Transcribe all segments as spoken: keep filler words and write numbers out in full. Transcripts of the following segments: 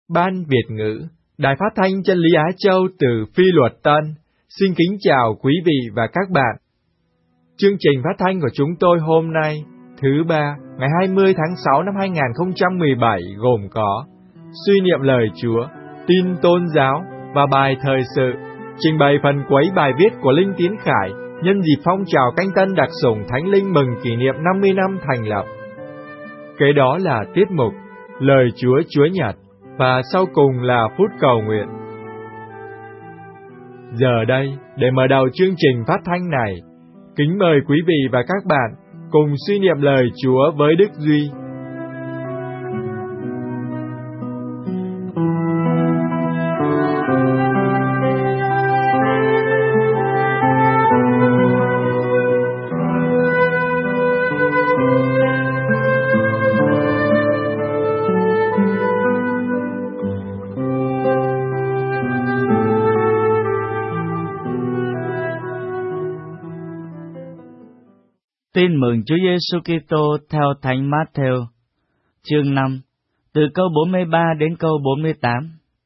Ban Việt ngữ, Đài Phát thanh Chân lý Á Châu từ Phi Luật Tân, xin kính chào quý vị và các bạn. Chương trình phát thanh của chúng tôi hôm nay, thứ ba, ngày hai mươi tháng sáu năm hai nghìn không trăm mười bảy gồm có suy niệm lời Chúa, tin tôn giáo và bài thời sự, trình bày phần cuối bài viết của Linh Tiến Khải nhân dịp phong trào Canh Tân đặc sủng Thánh Linh mừng kỷ niệm năm mươi năm thành lập. Kế đó là tiết mục Lời Chúa Chúa Nhật, và sau cùng là phút cầu nguyện. Giờ đây, để mở đầu chương trình phát thanh này, kính mời quý vị và các bạn cùng suy niệm lời Chúa với Đức Duy. Tin mừng Chúa Giêsu Kitô theo Thánh Mát-thêu, chương năm, từ câu bốn mươi ba đến câu bốn mươi tám.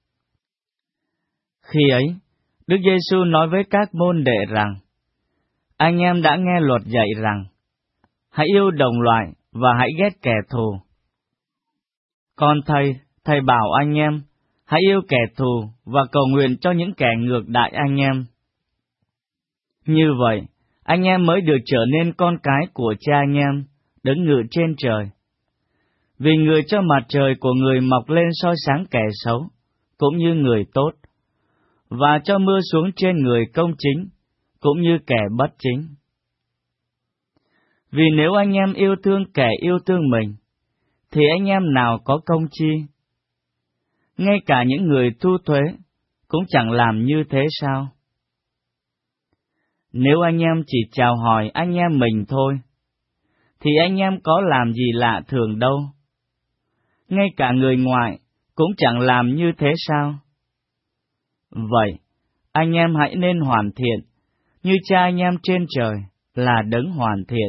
Khi ấy, Đức Giêsu nói với các môn đệ rằng: Anh em đã nghe luật dạy rằng, hãy yêu đồng loại và hãy ghét kẻ thù. Còn thầy, thầy bảo anh em, hãy yêu kẻ thù và cầu nguyện cho những kẻ ngược đãi anh em. Như vậy, anh em mới được trở nên con cái của Cha anh em, đứng ngự trên trời. Vì người cho mặt trời của người mọc lên soi sáng kẻ xấu, cũng như người tốt, và cho mưa xuống trên người công chính, cũng như kẻ bất chính. Vì nếu anh em yêu thương kẻ yêu thương mình, thì anh em nào có công chi? Ngay cả những người thu thuế cũng chẳng làm như thế sao? Nếu anh em chỉ chào hỏi anh em mình thôi, thì anh em có làm gì lạ thường đâu. Ngay cả người ngoại cũng chẳng làm như thế sao? Vậy, anh em hãy nên hoàn thiện, như Cha anh em trên trời là đấng hoàn thiện.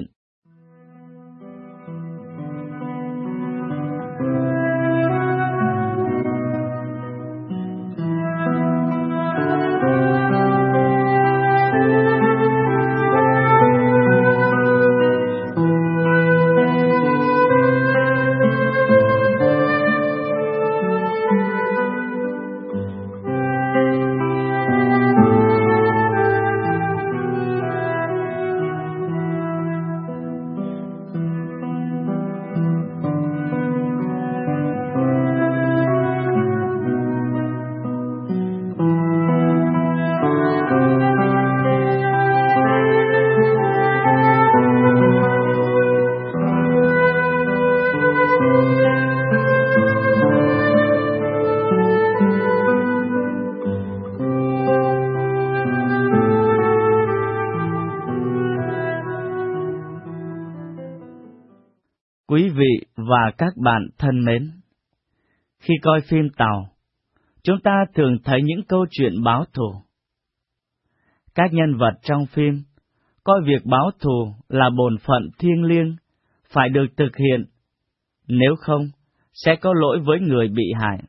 Quý vị và các bạn thân mến, khi coi phim Tàu, chúng ta thường thấy những câu chuyện báo thù. Các nhân vật trong phim coi việc báo thù là bổn phận thiêng liêng, phải được thực hiện, nếu không sẽ có lỗi với người bị hại.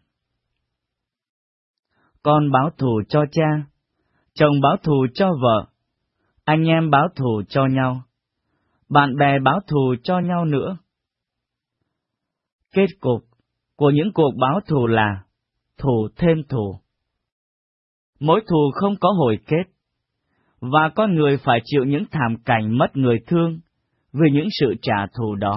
Con báo thù cho cha, chồng báo thù cho vợ, anh em báo thù cho nhau, bạn bè báo thù cho nhau nữa. Kết cục của những cuộc báo thù là thù thêm thù. Mỗi thù không có hồi kết, và con người phải chịu những thảm cảnh mất người thương vì những sự trả thù đó.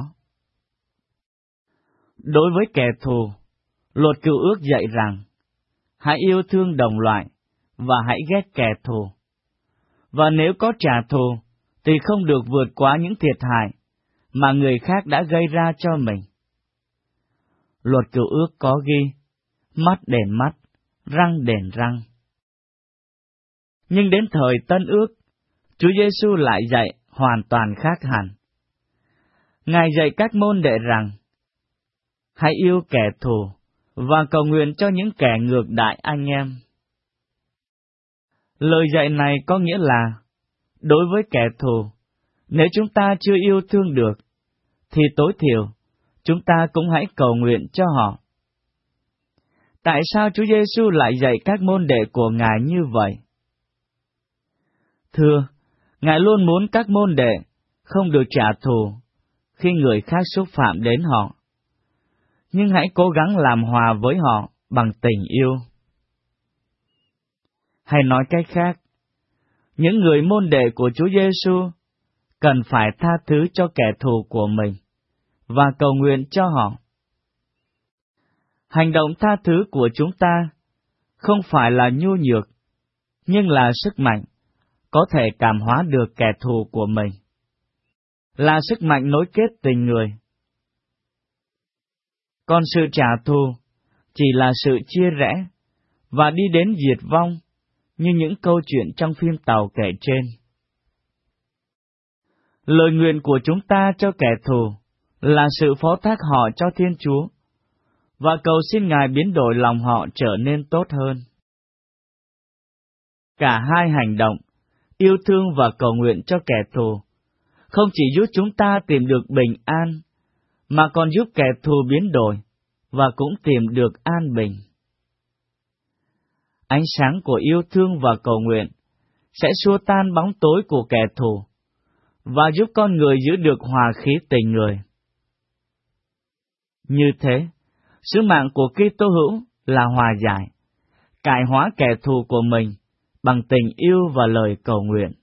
Đối với kẻ thù, luật Cựu Ước dạy rằng, hãy yêu thương đồng loại và hãy ghét kẻ thù. Và nếu có trả thù, thì không được vượt quá những thiệt hại mà người khác đã gây ra cho mình. Luật Cựu Ước có ghi, mắt đền mắt, răng đền răng. Nhưng đến thời Tân Ước, Chúa Giêsu lại dạy hoàn toàn khác hẳn. Ngài dạy các môn đệ rằng, hãy yêu kẻ thù và cầu nguyện cho những kẻ ngược đãi anh em. Lời dạy này có nghĩa là, đối với kẻ thù, nếu chúng ta chưa yêu thương được, thì tối thiểu, chúng ta cũng hãy cầu nguyện cho họ. Tại sao Chúa Giêsu lại dạy các môn đệ của Ngài như vậy? Thưa, Ngài luôn muốn các môn đệ không được trả thù khi người khác xúc phạm đến họ, nhưng hãy cố gắng làm hòa với họ bằng tình yêu. Hay nói cách khác, những người môn đệ của Chúa Giêsu cần phải tha thứ cho kẻ thù của mình và cầu nguyện cho họ. Hành động tha thứ của chúng ta không phải là nhu nhược, nhưng là sức mạnh có thể cảm hóa được kẻ thù của mình, là sức mạnh nối kết tình người. Còn sự trả thù chỉ là sự chia rẽ và đi đến diệt vong, như những câu chuyện trong phim Tàu kể trên. Lời nguyện của chúng ta cho kẻ thù là sự phó thác họ cho Thiên Chúa, và cầu xin Ngài biến đổi lòng họ trở nên tốt hơn. Cả hai hành động, yêu thương và cầu nguyện cho kẻ thù, không chỉ giúp chúng ta tìm được bình an, mà còn giúp kẻ thù biến đổi và cũng tìm được an bình. Ánh sáng của yêu thương và cầu nguyện sẽ xua tan bóng tối của kẻ thù và giúp con người giữ được hòa khí tình người. Như thế, sứ mạng của Kitô hữu là hòa giải, cải hóa kẻ thù của mình bằng tình yêu và lời cầu nguyện.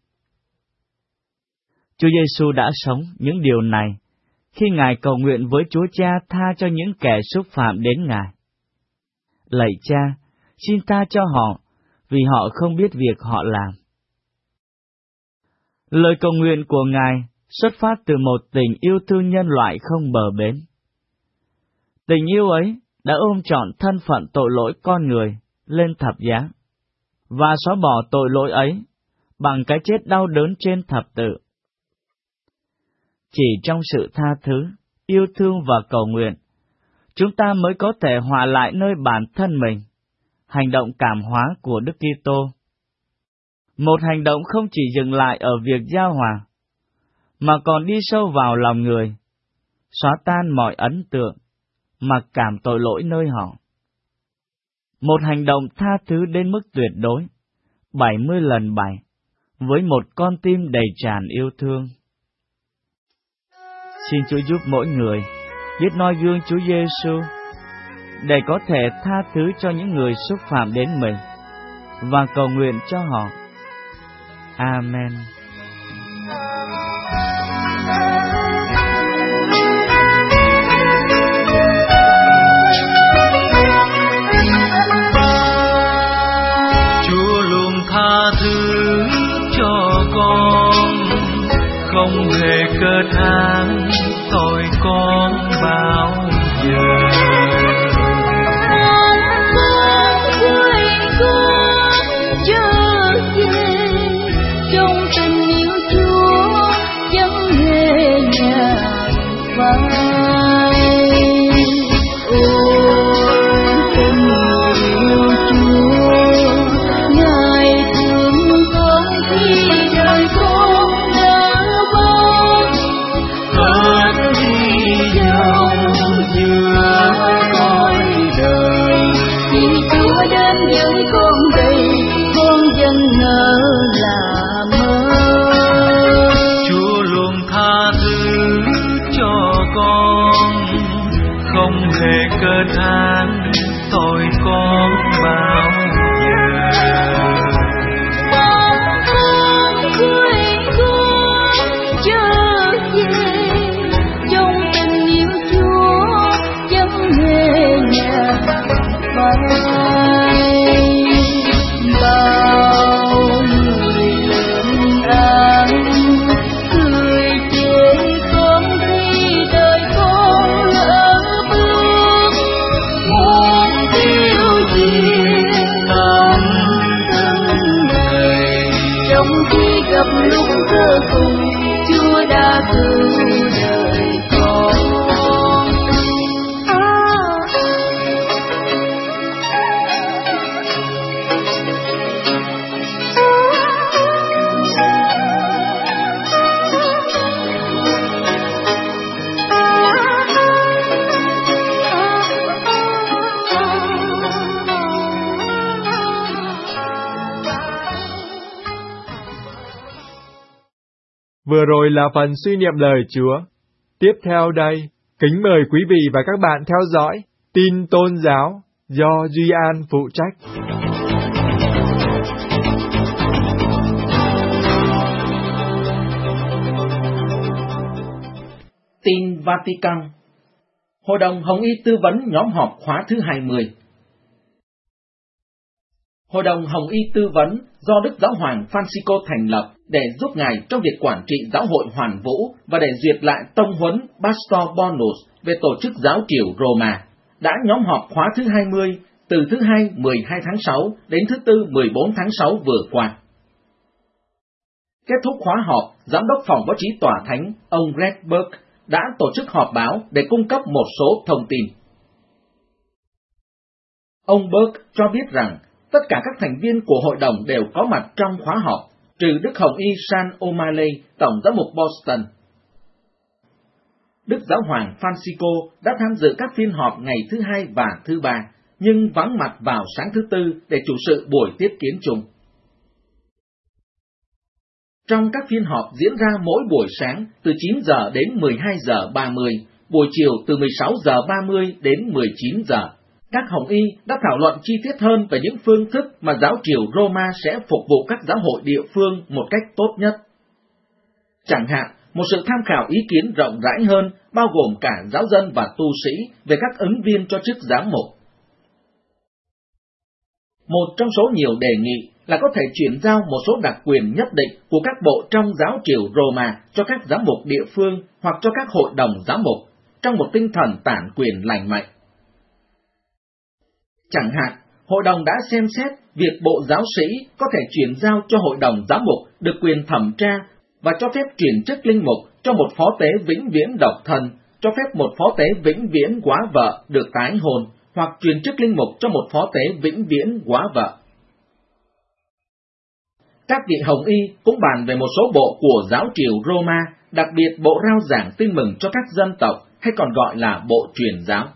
Chúa Giêsu đã sống những điều này khi Ngài cầu nguyện với Chúa Cha tha cho những kẻ xúc phạm đến Ngài. Lạy Cha, xin tha cho họ, vì họ không biết việc họ làm. Lời cầu nguyện của Ngài xuất phát từ một tình yêu thương nhân loại không bờ bến. Tình yêu ấy đã ôm trọn thân phận tội lỗi con người lên thập giá, và xóa bỏ tội lỗi ấy bằng cái chết đau đớn trên thập tự. Chỉ trong sự tha thứ, yêu thương và cầu nguyện, chúng ta mới có thể hòa lại nơi bản thân mình, hành động cảm hóa của Đức Kitô. Một hành động không chỉ dừng lại ở việc giao hòa, mà còn đi sâu vào lòng người, xóa tan mọi ấn tượng, mặc cảm tội lỗi nơi họ. Một hành động tha thứ đến mức tuyệt đối, bảy mươi lần bảy, với một con tim đầy tràn yêu thương. Xin Chúa giúp mỗi người biết noi gương Chúa Giêsu để có thể tha thứ cho những người xúc phạm đến mình và cầu nguyện cho họ. Amen. Chúa luôn tha thứ cho con, không hề cơ thán tội con bao giờ. Cơ than tội con bao giờ. Con ơn cuối con trở về trong tình yêu Chúa chẳng hề nhạt phai. Bao người lương án cười chê con khi đời con lỡ bước, muốn tiêu diệt Vừa rồi là phần suy niệm lời Chúa. Tiếp theo đây, kính mời quý vị và các bạn theo dõi tin tôn giáo do Duy An phụ trách. Tin Vatican. Hội đồng Hồng Y tư vấn nhóm họp khóa thứ hai mươi. Hội đồng Hồng Y tư vấn do Đức Giáo hoàng Francisco thành lập để giúp Ngài trong việc quản trị giáo hội hoàn vũ và để duyệt lại tông huấn Pastor Bonus về tổ chức giáo triều Roma, đã nhóm họp khóa thứ hai mươi từ thứ Hai mười hai tháng sáu đến thứ Tư mười bốn tháng sáu vừa qua. Kết thúc khóa họp, Giám đốc phòng báo chí Tòa Thánh, ông Greg Burke, đã tổ chức họp báo để cung cấp một số thông tin. Ông Burke cho biết rằng tất cả các thành viên của hội đồng đều có mặt trong khóa họp, trừ Đức Hồng Y Sean O'Malley, Tổng giám mục Boston. Đức Giáo hoàng Francisco đã tham dự các phiên họp ngày thứ Hai và thứ Ba, nhưng vắng mặt vào sáng thứ Tư để chủ sự buổi tiếp kiến chung. Trong các phiên họp diễn ra mỗi buổi sáng từ chín giờ đến mười hai giờ ba mươi, buổi chiều từ mười sáu giờ ba mươi đến mười chín giờ, các Hồng Y đã thảo luận chi tiết hơn về những phương thức mà giáo triều Roma sẽ phục vụ các giáo hội địa phương một cách tốt nhất. Chẳng hạn, một sự tham khảo ý kiến rộng rãi hơn, bao gồm cả giáo dân và tu sĩ, về các ứng viên cho chức giám mục. Một trong số nhiều đề nghị là có thể chuyển giao một số đặc quyền nhất định của các bộ trong giáo triều Roma cho các giám mục địa phương hoặc cho các hội đồng giám mục, trong một tinh thần tản quyền lành mạnh. Chẳng hạn, hội đồng đã xem xét việc bộ giáo sĩ có thể chuyển giao cho hội đồng giám mục được quyền thẩm tra và cho phép chuyển chức linh mục cho một phó tế vĩnh viễn độc thân, cho phép một phó tế vĩnh viễn góa vợ được tái hôn, hoặc chuyển chức linh mục cho một phó tế vĩnh viễn góa vợ. Các vị Hồng Y cũng bàn về một số bộ của giáo triều Roma, đặc biệt bộ rao giảng tin mừng cho các dân tộc, hay còn gọi là bộ truyền giáo.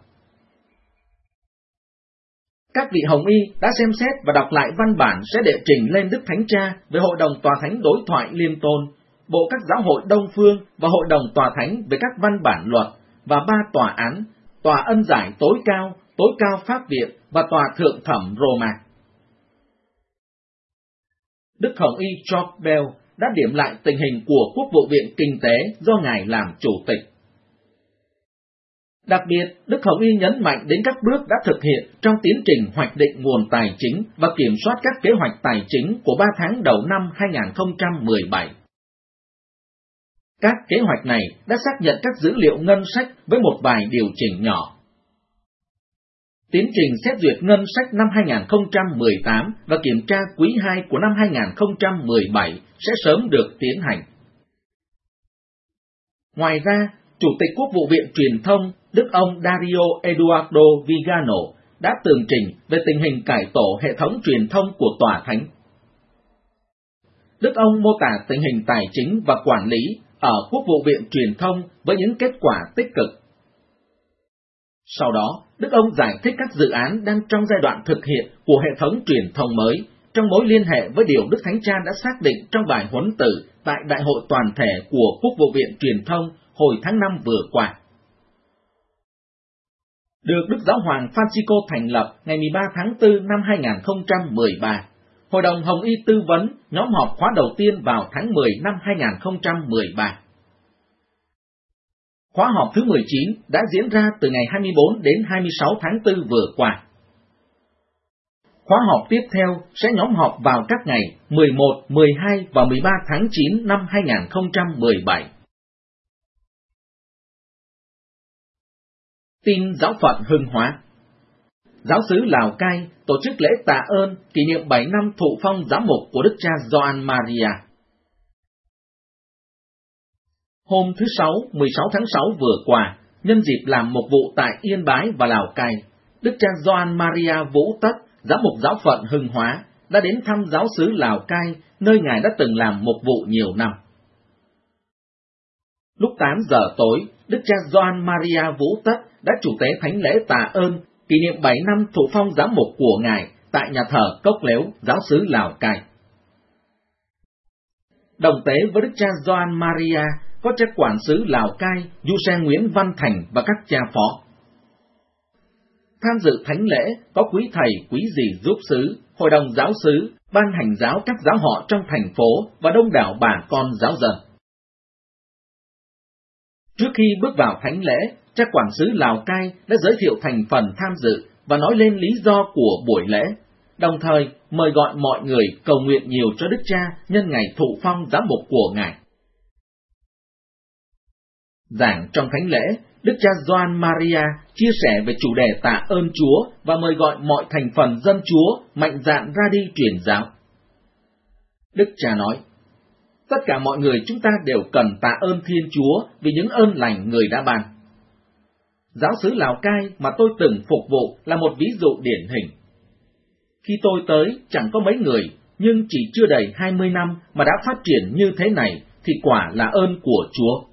Các vị Hồng Y đã xem xét và đọc lại văn bản sẽ đệ trình lên Đức Thánh Cha về Hội đồng Tòa Thánh Đối thoại Liên tôn, Bộ các giáo hội Đông phương và Hội đồng Tòa Thánh về các văn bản luật, và ba tòa án, Tòa ân giải tối cao, Tối cao Pháp viện và Tòa thượng thẩm Roma. Đức Hồng Y George Bell đã điểm lại tình hình của Quốc vụ viện Kinh tế do Ngài làm chủ tịch. Đặc biệt, Đức Hồng Y nhấn mạnh đến các bước đã thực hiện trong tiến trình hoạch định nguồn tài chính và kiểm soát các kế hoạch tài chính của ba tháng đầu năm hai nghìn không trăm mười bảy. Các kế hoạch này đã xác nhận các dữ liệu ngân sách với một vài điều chỉnh nhỏ. Tiến trình xét duyệt ngân sách năm hai nghìn không trăm mười tám và kiểm tra quý hai của năm hai nghìn không trăm mười bảy sẽ sớm được tiến hành. Ngoài ra, Chủ tịch Quốc vụ viện Truyền thông Đức ông Dario Eduardo Vigano đã tường trình về tình hình cải tổ hệ thống truyền thông của Tòa Thánh. Đức ông mô tả tình hình tài chính và quản lý ở Quốc vụ viện Truyền thông với những kết quả tích cực. Sau đó, Đức ông giải thích các dự án đang trong giai đoạn thực hiện của hệ thống truyền thông mới, trong mối liên hệ với điều Đức Thánh Cha đã xác định trong bài huấn tử tại Đại hội toàn thể của Quốc vụ viện Truyền thông hồi tháng năm vừa qua. Được Đức Giáo hoàng Francisco thành lập ngày mười ba tháng tư năm hai nghìn không trăm mười ba, Hội đồng Hồng Y tư vấn nhóm họp khóa đầu tiên vào tháng mười năm hai nghìn không trăm mười ba. Khóa họp thứ mười chín đã diễn ra từ ngày hai mươi bốn đến hai mươi sáu tháng tư vừa qua. Khóa họp tiếp theo sẽ nhóm họp vào các ngày mười một, mười hai và mười ba tháng chín năm hai nghìn không trăm mười bảy. Tin giáo phận Hưng Hóa. Giáo xứ Lào Cai tổ chức lễ tạ ơn kỷ niệm bảy năm thụ phong giám mục của Đức cha Gioan Maria. Hôm thứ Sáu, mười sáu tháng sáu vừa qua, nhân dịp làm một vụ tại Yên Bái và Lào Cai, Đức cha Gioan Maria Vũ Tất, giám mục giáo phận Hưng Hóa, đã đến thăm giáo xứ Lào Cai, nơi Ngài đã từng làm mục vụ nhiều năm. Lúc tám giờ tối, Đức cha Gioan Maria Vũ Tất đã chủ tế thánh lễ tạ ơn kỷ niệm bảy năm thụ phong giám mục của Ngài tại nhà thờ Cốc Lếu, giáo xứ Lào Cai. đồng tế với đức cha Gioan Maria, có cha quản sứ Lào Cai, du xe Nguyễn Văn Thành và các cha phó. Tham dự thánh lễ có quý thầy, quý dì giúp xứ, hội đồng giáo xứ, ban hành giáo các giáo họ trong thành phố và đông đảo bà con giáo dân. Trước khi bước vào thánh lễ, cha quản sứ Lào Cai đã giới thiệu thành phần tham dự và nói lên lý do của buổi lễ, đồng thời mời gọi mọi người cầu nguyện nhiều cho Đức Cha nhân ngày thụ phong giám mục của Ngài. Giảng trong thánh lễ, Đức cha Gioan Maria chia sẻ về chủ đề tạ ơn Chúa và mời gọi mọi thành phần dân Chúa mạnh dạn ra đi truyền giáo. Đức cha nói, tất cả mọi người chúng ta đều cần tạ ơn Thiên Chúa vì những ơn lành Người đã ban. Giáo xứ Lào Cai mà tôi từng phục vụ là một ví dụ điển hình. Khi tôi tới, chẳng có mấy người, nhưng chỉ chưa đầy hai mươi năm mà đã phát triển như thế này thì quả là ơn của Chúa.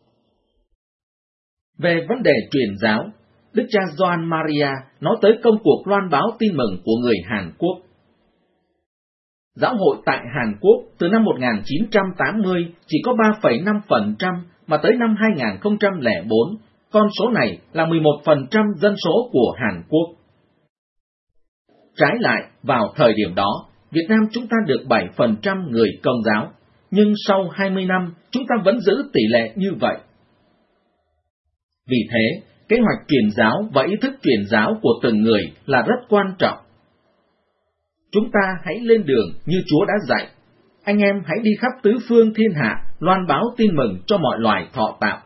Về vấn đề truyền giáo, Đức cha Gioan Maria nói tới công cuộc loan báo tin mừng của người Hàn Quốc. Giáo hội tại Hàn Quốc từ năm một nghìn chín trăm tám mươi chỉ có ba phẩy năm phần trăm, mà tới năm hai nghìn không trăm lẻ bốn, con số này là mười một phần trăm dân số của Hàn Quốc. Trái lại, vào thời điểm đó, Việt Nam chúng ta được bảy phần trăm người Công giáo, nhưng sau hai mươi năm, chúng ta vẫn giữ tỷ lệ như vậy. Vì thế, kế hoạch truyền giáo và ý thức truyền giáo của từng người là rất quan trọng. Chúng ta hãy lên đường như Chúa đã dạy. Anh em hãy đi khắp tứ phương thiên hạ, loan báo tin mừng cho mọi loài thọ tạo.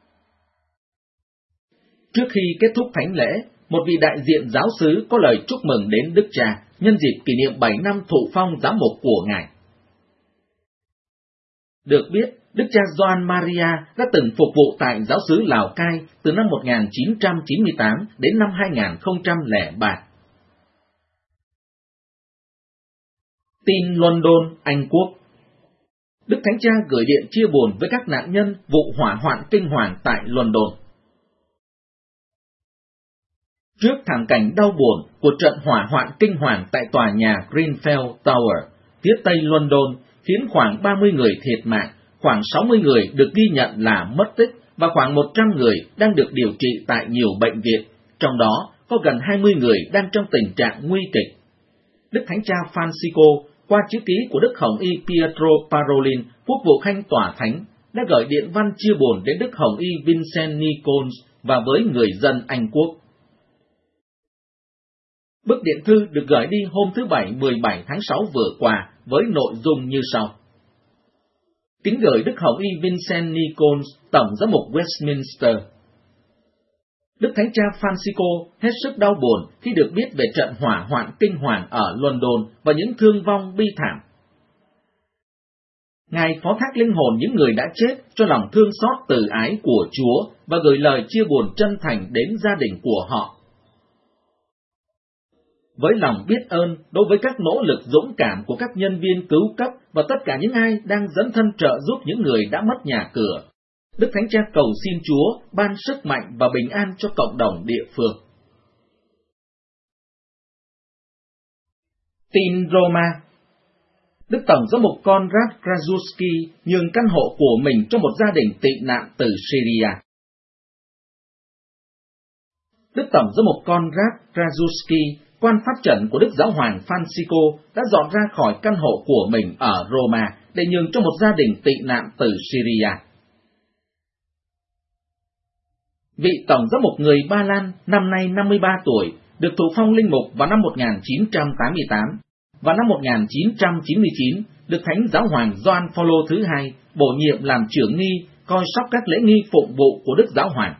Trước khi kết thúc thánh lễ, một vị đại diện giáo xứ có lời chúc mừng đến Đức Cha nhân dịp kỷ niệm bảy năm thụ phong giám mục của Ngài. Được biết, Đức cha Gioan Maria đã từng phục vụ tại giáo xứ Lào Cai từ năm một nghìn chín trăm chín mươi tám đến năm hai nghìn không trăm lẻ ba. Tin London, Anh Quốc. Đức Thánh Cha gửi điện chia buồn với các nạn nhân vụ hỏa hoạn kinh hoàng tại London. Trước thảm cảnh đau buồn của trận hỏa hoạn kinh hoàng tại tòa nhà Grenfell Tower, phía tây London, khiến khoảng ba mươi người thiệt mạng, khoảng sáu mươi người được ghi nhận là mất tích và khoảng một trăm người đang được điều trị tại nhiều bệnh viện, trong đó có gần hai mươi người đang trong tình trạng nguy kịch. Đức Thánh Cha Francisco, qua chữ ký của Đức Hồng Y Pietro Parolin, quốc vụ khanh tòa thánh, đã gửi điện văn chia buồn đến Đức Hồng Y Vincent Nichols và với người dân Anh Quốc. Bức điện thư được gửi đi hôm thứ Bảy mười bảy tháng sáu vừa qua với nội dung như sau. Kính gửi Đức Hồng Y Vincent Nichols, Tổng giám mục Westminster. Đức Thánh Cha Francisco hết sức đau buồn khi được biết về trận hỏa hoạn kinh hoàng ở London và những thương vong bi thảm. Ngài phó thác linh hồn những người đã chết cho lòng thương xót từ ái của Chúa và gửi lời chia buồn chân thành đến gia đình của họ. Với lòng biết ơn đối với các nỗ lực dũng cảm của các nhân viên cứu cấp và tất cả những ai đang dấn thân trợ giúp những người đã mất nhà cửa, Đức Thánh Cha cầu xin Chúa ban sức mạnh và bình an cho cộng đồng địa phương. Tin Roma. Đức Tổng giám mục Konrad Krasuski nhường căn hộ của mình cho một gia đình tị nạn từ Syria. Đức Tổng giám mục Konrad Krasuski, quan pháp trận của Đức Giáo hoàng Francisco, đã dọn ra khỏi căn hộ của mình ở Roma để nhường cho một gia đình tị nạn từ Syria. Vị Tổng giám mục người Ba Lan, năm nay năm mươi ba tuổi, được thụ phong linh mục vào năm một nghìn chín trăm tám mươi tám, và năm một nghìn chín trăm chín mươi chín được Thánh Giáo hoàng Gioan Phaolô thứ hai bổ nhiệm làm trưởng nghi, coi sóc các lễ nghi phụng vụ của Đức Giáo hoàng.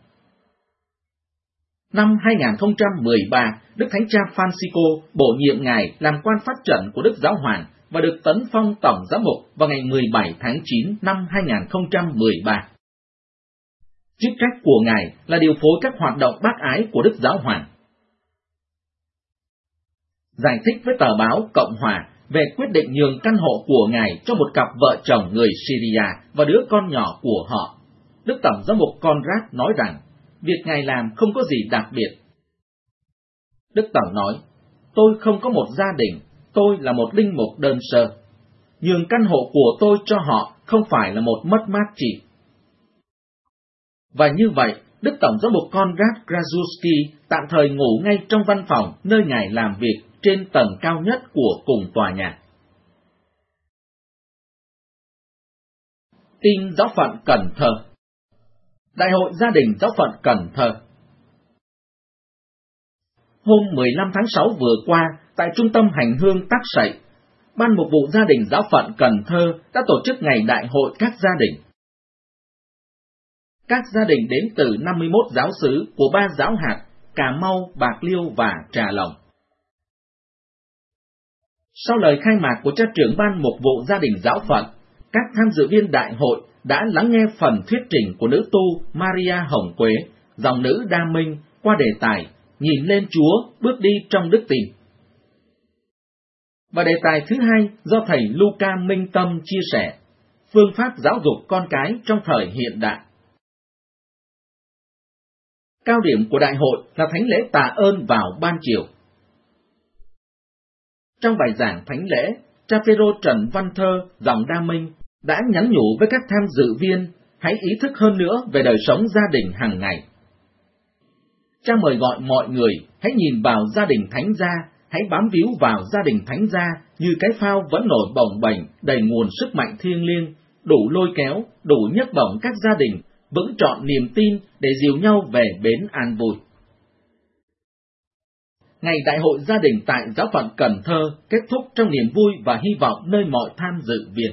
Năm hai nghìn không trăm mười ba, Đức Thánh Cha Francisco bổ nhiệm Ngài làm quan pháp trận của Đức Giáo hoàng và được tấn phong Tổng giám mục vào ngày mười bảy tháng chín năm hai nghìn không trăm mười ba. Chức trách của Ngài là điều phối các hoạt động bác ái của Đức Giáo hoàng. Giải thích với tờ báo Cộng hòa về quyết định nhường căn hộ của Ngài cho một cặp vợ chồng người Syria và đứa con nhỏ của họ, Đức Tổng giám mục Konrad nói rằng, việc Ngài làm không có gì đặc biệt. Đức Tổng nói, tôi không có một gia đình, tôi là một linh mục đơn sơ. nhường căn hộ của tôi cho họ không phải là một mất mát chỉ. Và như vậy, Đức Tổng giám mục Konrad Krasuski tạm thời ngủ ngay trong văn phòng nơi ngài làm việc trên tầng cao nhất của cùng tòa nhà. Tin giáo phận Cần Thơ. Đại hội gia đình giáo phận Cần Thơ. Hôm mười lăm tháng sáu vừa qua, tại trung tâm hành hương Tắc Sậy, Ban Mục vụ Gia đình giáo phận Cần Thơ đã tổ chức ngày đại hội các gia đình. Các gia đình đến từ năm mươi mốt giáo xứ của ba giáo hạt Cà Mau, Bạc Liêu và Trà Lòng. Sau lời khai mạc của cha trưởng Ban Mục vụ Gia đình giáo phận, các tham dự viên đại hội đã lắng nghe phần thuyết trình của nữ tu Maria Hồng Quế, dòng nữ Đa Minh, qua đề tài Nhìn lên Chúa, bước đi trong đức tin. Và đề tài thứ hai do thầy Luca Minh Tâm chia sẻ, phương pháp giáo dục con cái trong thời hiện đại. Cao điểm của đại hội là thánh lễ tạ ơn vào ban chiều. Trong bài giảng thánh lễ, cha Phêrô Trần Văn Thơ, dòng Đa Minh, đã nhắn nhủ với các tham dự viên hãy ý thức hơn nữa về đời sống gia đình hàng ngày. Cha mời gọi mọi người hãy nhìn vào gia đình thánh gia, hãy bám víu vào gia đình thánh gia như cái phao vẫn nổi bồng bềnh đầy nguồn sức mạnh thiêng liêng, đủ lôi kéo, đủ nhấc bổng các gia đình, vững trọn niềm tin để dìu nhau về bến an vui. Ngày đại hội gia đình tại giáo phận Cần Thơ kết thúc trong niềm vui và hy vọng nơi mọi tham dự viên.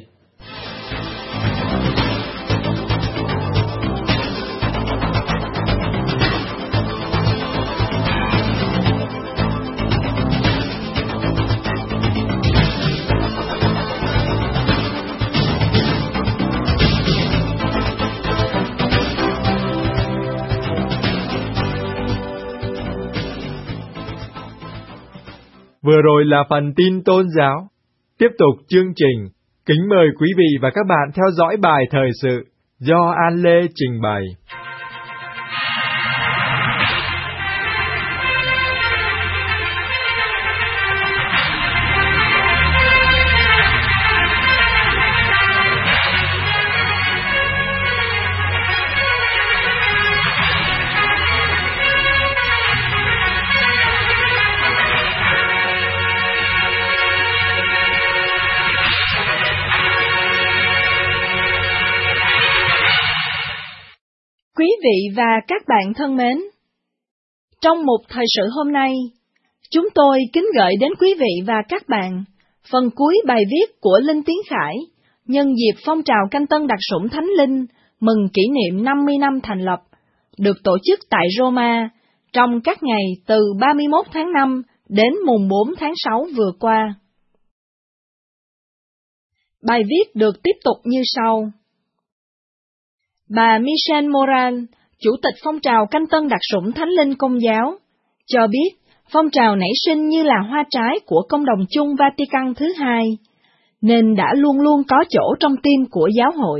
Vừa rồi là phần tin tôn giáo. Tiếp tục chương trình, kính mời quý vị và các bạn theo dõi bài thời sự do An Lê trình bày. Quý vị và các bạn thân mến, trong mục thời sự hôm nay, chúng tôi kính gửi đến quý vị và các bạn phần cuối bài viết của Linh Tiến Khải nhân dịp phong trào canh tân đặc sủng Thánh Linh mừng kỷ niệm năm mươi năm thành lập, được tổ chức tại Roma trong các ngày từ ba mươi mốt tháng năm đến mùng bốn tháng sáu vừa qua. Bài viết được tiếp tục như sau. Bà Michelle Moran, Chủ tịch phong trào canh tân đặc sủng Thánh Linh Công giáo, cho biết phong trào nảy sinh như là hoa trái của Công đồng chung Vatican thứ hai, nên đã luôn luôn có chỗ trong tim của giáo hội.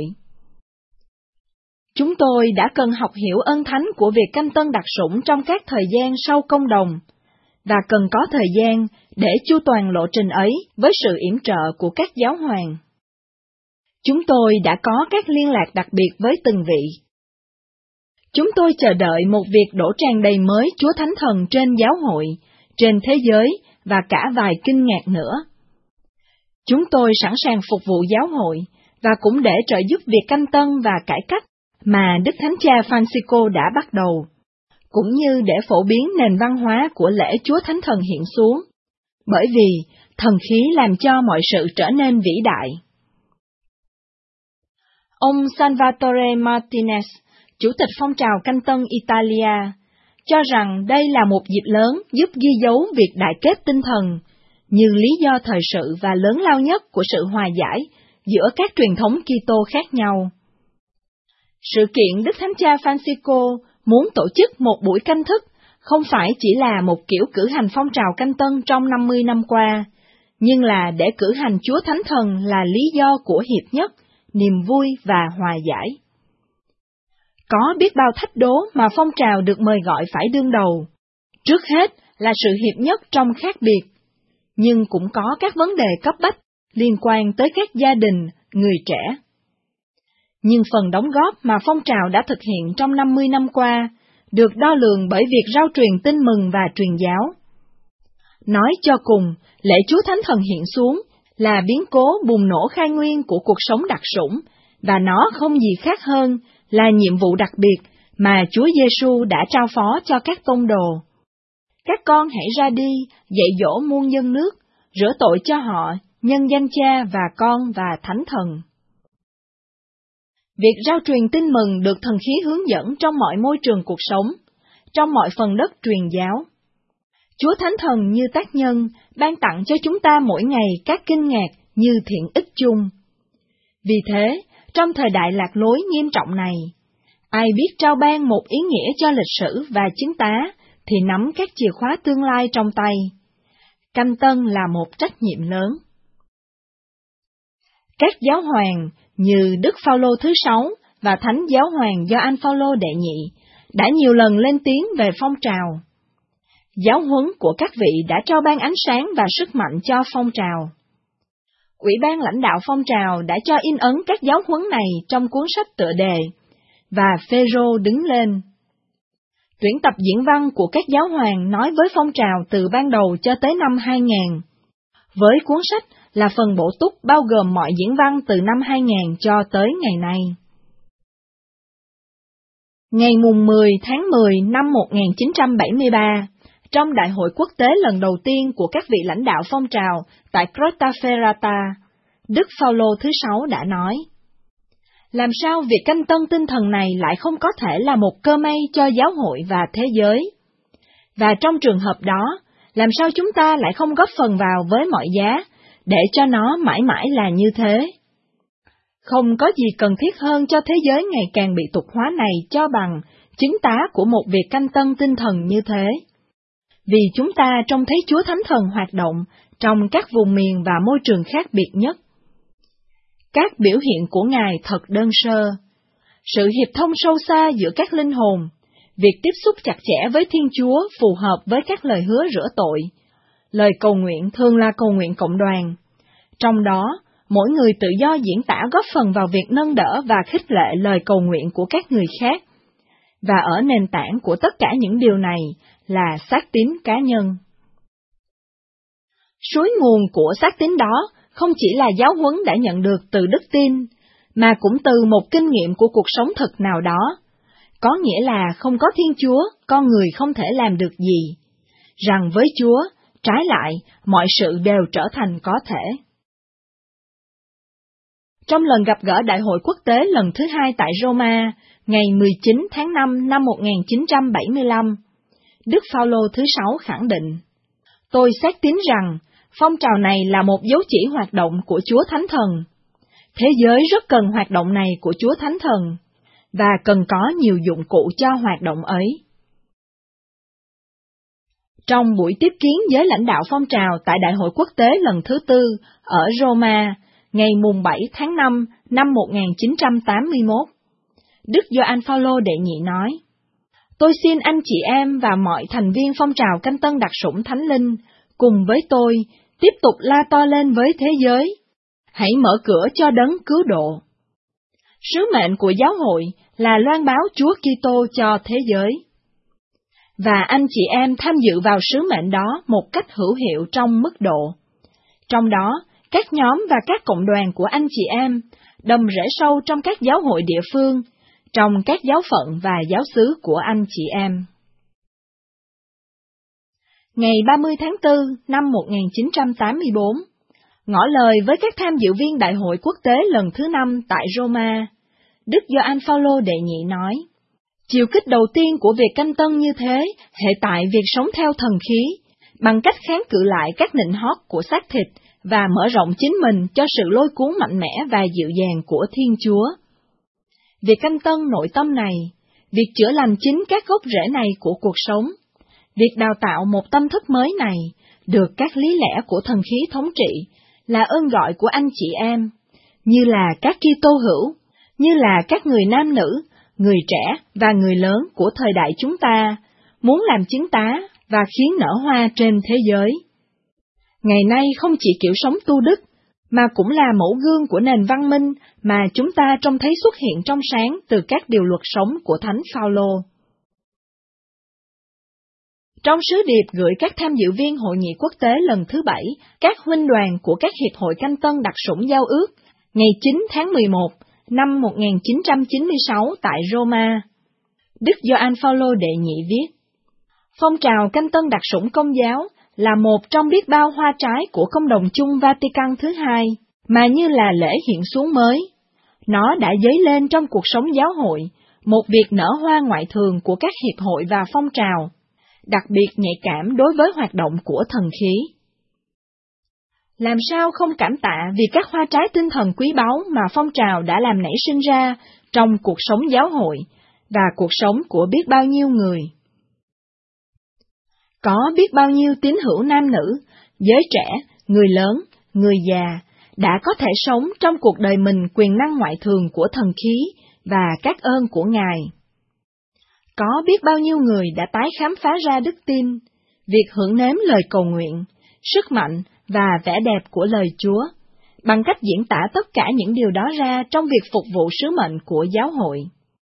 Chúng tôi đã cần học hiểu ân thánh của việc canh tân đặc sủng trong các thời gian sau Công đồng, và cần có thời gian để chu toàn lộ trình ấy với sự yểm trợ của các giáo hoàng. Chúng tôi đã có các liên lạc đặc biệt với từng vị. Chúng tôi chờ đợi một việc đổ tràn đầy mới Chúa Thánh Thần trên giáo hội, trên thế giới và cả vài kinh ngạc nữa. Chúng tôi sẵn sàng phục vụ giáo hội và cũng để trợ giúp việc canh tân và cải cách mà Đức Thánh Cha Francisco đã bắt đầu, cũng như để phổ biến nền văn hóa của lễ Chúa Thánh Thần hiện xuống, bởi vì thần khí làm cho mọi sự trở nên vĩ đại. Ông Salvatore Martinez, Chủ tịch phong trào canh tân Italia, cho rằng đây là một dịp lớn giúp ghi dấu việc đại kết tinh thần, như lý do thời sự và lớn lao nhất của sự hòa giải giữa các truyền thống Kitô khác nhau. Sự kiện Đức Thánh Cha Francisco muốn tổ chức một buổi canh thức không phải chỉ là một kiểu cử hành phong trào canh tân trong năm mươi năm qua, nhưng là để cử hành Chúa Thánh Thần là lý do của hiệp nhất, niềm vui và hòa giải. Có biết bao thách đố mà phong trào được mời gọi phải đương đầu. Trước hết là sự hiệp nhất trong khác biệt, nhưng cũng có các vấn đề cấp bách liên quan tới các gia đình, người trẻ. Nhưng phần đóng góp mà phong trào đã thực hiện trong năm mươi năm qua được đo lường bởi việc rao truyền tin mừng và truyền giáo. Nói cho cùng, lễ Chúa Thánh Thần hiện xuống là biến cố bùng nổ khai nguyên của cuộc sống đặc sủng, và nó không gì khác hơn là nhiệm vụ đặc biệt mà Chúa Giêsu đã trao phó cho các tông đồ. Các con hãy ra đi, dạy dỗ muôn dân nước, rửa tội cho họ, nhân danh Cha và Con và Thánh Thần. Việc rao truyền tin mừng được thần khí hướng dẫn trong mọi môi trường cuộc sống, trong mọi phần đất truyền giáo. Chúa Thánh Thần như tác nhân ban tặng cho chúng ta mỗi ngày các kinh ngạc như thiện ích chung. Vì thế, trong thời đại lạc lối nghiêm trọng này, ai biết trao ban một ý nghĩa cho lịch sử và chứng tá thì nắm các chìa khóa tương lai trong tay. Canh tân là một trách nhiệm lớn. Các giáo hoàng như Đức Phao-lô thứ sáu và Thánh Giáo hoàng Gioan Phao-lô đệ nhị đã nhiều lần lên tiếng về phong trào. Giáo huấn của các vị đã trao ban ánh sáng và sức mạnh cho phong trào. Ủy ban lãnh đạo phong trào đã cho in ấn các giáo huấn này trong cuốn sách tựa đề, và Phêrô đứng lên. Tuyển tập diễn văn của các giáo hoàng nói với phong trào từ ban đầu cho tới năm hai nghìn. Với cuốn sách là phần bổ túc bao gồm mọi diễn văn từ năm hai nghìn cho tới ngày nay. Ngày mùng mười tháng mười năm một nghìn chín trăm bảy mươi ba, trong Đại hội quốc tế lần đầu tiên của các vị lãnh đạo phong trào tại Grottaferrata, Đức Phao-lô thứ sáu đã nói: làm sao việc canh tân tinh thần này lại không có thể là một cơ may cho giáo hội và thế giới? Và trong trường hợp đó, làm sao chúng ta lại không góp phần vào với mọi giá, để cho nó mãi mãi là như thế? Không có gì cần thiết hơn cho thế giới ngày càng bị tục hóa này cho bằng chứng tá của một việc canh tân tinh thần như thế. Vì chúng ta trông thấy Chúa Thánh Thần hoạt động trong các vùng miền và môi trường khác biệt nhất. Các biểu hiện của Ngài thật đơn sơ. Sự hiệp thông sâu xa giữa các linh hồn, việc tiếp xúc chặt chẽ với Thiên Chúa phù hợp với các lời hứa rửa tội. Lời cầu nguyện thường là cầu nguyện cộng đoàn. Trong đó, mỗi người tự do diễn tả góp phần vào việc nâng đỡ và khích lệ lời cầu nguyện của các người khác. Và ở nền tảng của tất cả những điều này là xác tín cá nhân. Suối nguồn của xác tín đó không chỉ là giáo huấn đã nhận được từ đức tin, mà cũng từ một kinh nghiệm của cuộc sống thực nào đó. Có nghĩa là không có Thiên Chúa, con người không thể làm được gì. Rằng với Chúa, trái lại, mọi sự đều trở thành có thể. Trong lần gặp gỡ Đại hội quốc tế lần thứ hai tại Roma, ngày mười chín tháng năm năm một nghìn chín trăm bảy mươi lăm, Đức Phao-lô thứ sáu khẳng định: tôi xác tín rằng phong trào này là một dấu chỉ hoạt động của Chúa Thánh Thần. Thế giới rất cần hoạt động này của Chúa Thánh Thần, và cần có nhiều dụng cụ cho hoạt động ấy. Trong buổi tiếp kiến với lãnh đạo phong trào tại Đại hội quốc tế lần thứ tư ở Roma, ngày mùng bảy tháng năm năm một nghìn chín trăm tám mươi mốt, Đức Gioan Phao-lô đệ nhị nói: tôi xin anh chị em và mọi thành viên phong trào canh tân đặc sủng Thánh Linh cùng với tôi tiếp tục la to lên với thế giới: hãy mở cửa cho đấng cứu độ. Sứ mệnh của giáo hội là loan báo Chúa Kitô cho thế giới. Và anh chị em tham dự vào sứ mệnh đó một cách hữu hiệu trong mức độ. Trong đó, các nhóm và các cộng đoàn của anh chị em đâm rễ sâu trong các giáo hội địa phương, trong các giáo phận và giáo xứ của anh chị em. Ngày ba mươi tháng tư năm một nghìn chín trăm tám mươi bốn, ngỏ lời với các tham dự viên Đại hội quốc tế lần thứ năm tại Roma, Đức Gioan Phao-lô đệ nhị nói: chiều kích đầu tiên của việc canh tân như thế hệ tại việc sống theo thần khí, bằng cách kháng cự lại các nịnh hót của xác thịt và mở rộng chính mình cho sự lôi cuốn mạnh mẽ và dịu dàng của Thiên Chúa. Việc canh tân nội tâm này, việc chữa lành chính các gốc rễ này của cuộc sống, việc đào tạo một tâm thức mới này, được các lý lẽ của thần khí thống trị, là ơn gọi của anh chị em, như là các Kitô hữu, như là các người nam nữ, người trẻ và người lớn của thời đại chúng ta, muốn làm chứng tá và khiến nở hoa trên thế giới. Ngày nay không chỉ kiểu sống tu đức, mà cũng là mẫu gương của nền văn minh mà chúng ta trông thấy xuất hiện trong sáng từ các điều luật sống của Thánh Phaolô. Trong sứ điệp gửi các tham dự viên Hội nghị quốc tế lần thứ bảy, các huynh đoàn của các hiệp hội canh tân đặc sủng giao ước, ngày chín tháng mười một năm một nghìn chín trăm chín mươi sáu tại Roma, Đức Gioan Phaolô đệ nhị viết: Phong trào canh tân đặc sủng Công giáo là một trong biết bao hoa trái của công đồng chung Vatican thứ hai, mà như là lễ hiện xuống mới. Nó đã dấy lên trong cuộc sống giáo hội, một việc nở hoa ngoại thường của các hiệp hội và phong trào, đặc biệt nhạy cảm đối với hoạt động của thần khí. Làm sao không cảm tạ vì các hoa trái tinh thần quý báu mà phong trào đã làm nảy sinh ra trong cuộc sống giáo hội và cuộc sống của biết bao nhiêu người. Có biết bao nhiêu tín hữu nam nữ, giới trẻ, người lớn, người già đã có thể sống trong cuộc đời mình quyền năng ngoại thường của thần khí và các ơn của Ngài. Có biết bao nhiêu người đã tái khám phá ra đức tin, việc hưởng nếm lời cầu nguyện, sức mạnh và vẻ đẹp của lời Chúa, bằng cách diễn tả tất cả những điều đó ra trong việc phục vụ sứ mệnh của giáo hội.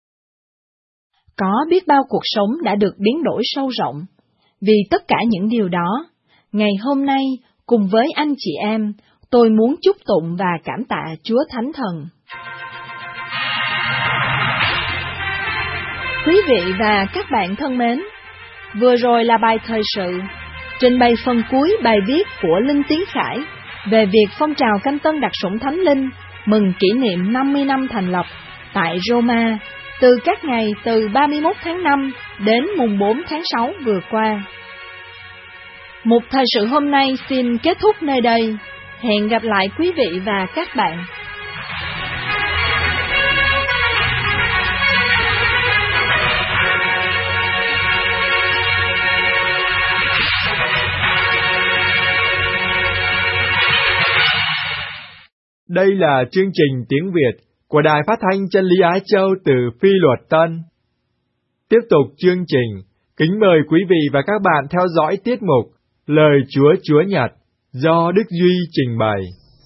Có biết bao cuộc sống đã được biến đổi sâu rộng. Vì tất cả những điều đó, ngày hôm nay, cùng với anh chị em, tôi muốn chúc tụng và cảm tạ Chúa Thánh Thần. Quý vị và các bạn thân mến, vừa rồi là bài thời sự, trình bày phần cuối bài viết của Linh Tiến Khải về việc phong trào canh tân đặc sủng Thánh Linh mừng kỷ niệm năm mươi năm thành lập tại Roma, từ các ngày từ ba mươi mốt tháng năm đến mùng bốn tháng sáu vừa qua. Mục thời sự hôm nay xin kết thúc nơi đây. Hẹn gặp lại quý vị và các bạn. Đây là chương trình tiếng Việt của Đài Phát thanh Chân lý Á Châu từ Phi Luật Tân. Tiếp tục chương trình, kính mời quý vị và các bạn theo dõi tiết mục Lời Chúa Chúa Nhật do Đức Duy trình bày.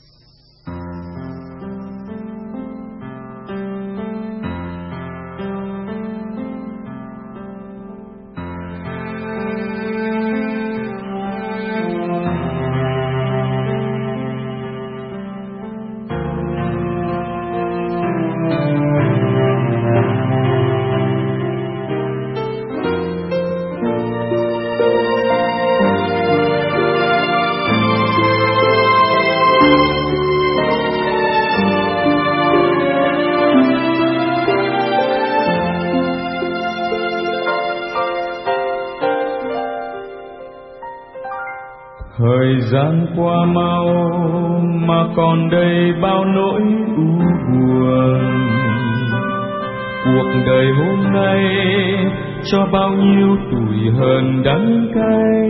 Thời gian qua mau mà còn đây bao nỗi u buồn. Cuộc đời hôm nay cho bao nhiêu tủi hờn đắng cay.